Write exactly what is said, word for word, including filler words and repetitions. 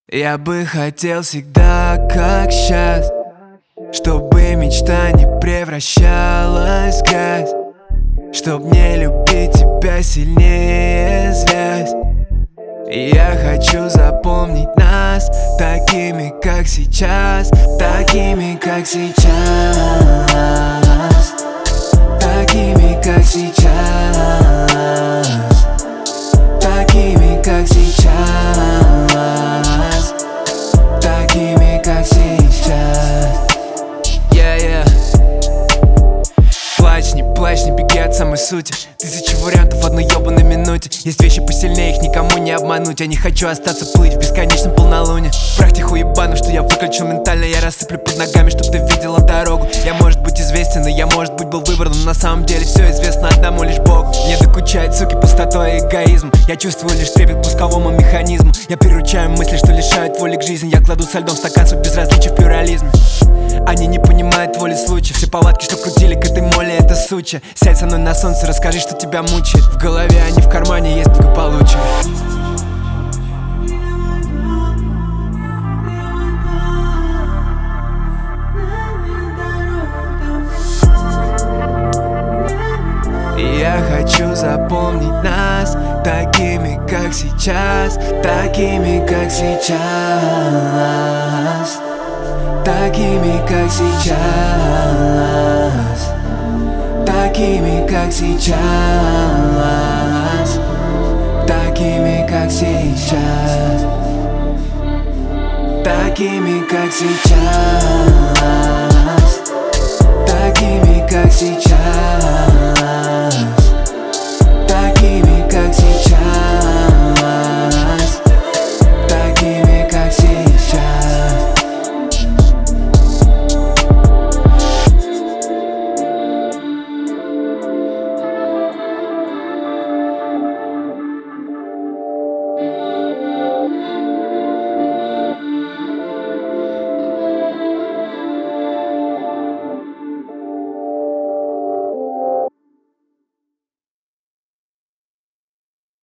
Я бы хотел всегда, как сейчас, чтобы мечта не превращалась в грязь, чтоб не любить тебя сильнее злясь. Я хочу запомнить нас такими, как сейчас, такими, как сейчас, такими, как сейчас, такими, как сейчас, такими, как сейчас. Yeah, yeah. Плачь, не плачь, не беги от самой сути. Тысячи вариантов в одной ебаной минуте. Есть вещи посильнее, их никому не обмануть. Я не хочу остаться плыть в бесконечном полнолунии. Прах тех уебанов, что я выключил ментально. Я рассыплю под ногами, чтоб ты видела дорогу. Я, может быть, известен, и я, может быть, был выбран, но на самом деле все известно одному лишь Богу. Мне докучает, суки, пустотой и эгоизм. Я чувствую лишь трепет к пусковому механизму. Я приручаю мысли, что лишают воли к жизни. Я кладу со льдом стакан, суть безразличия в плюрализме. Они не понимают воли случая. Все палатки, что крутили к этой моле, это сучья. Сядь со мной на солнце, расскажи, что тебя мучает. В голове, а не в кармане, есть благополучие. Я хочу запомнить нас такими, как сейчас, такими, как сейчас, такими, как сейчас, такими, как сейчас, такими, как сейчас, такими, как сейчас, такими, как сейчас.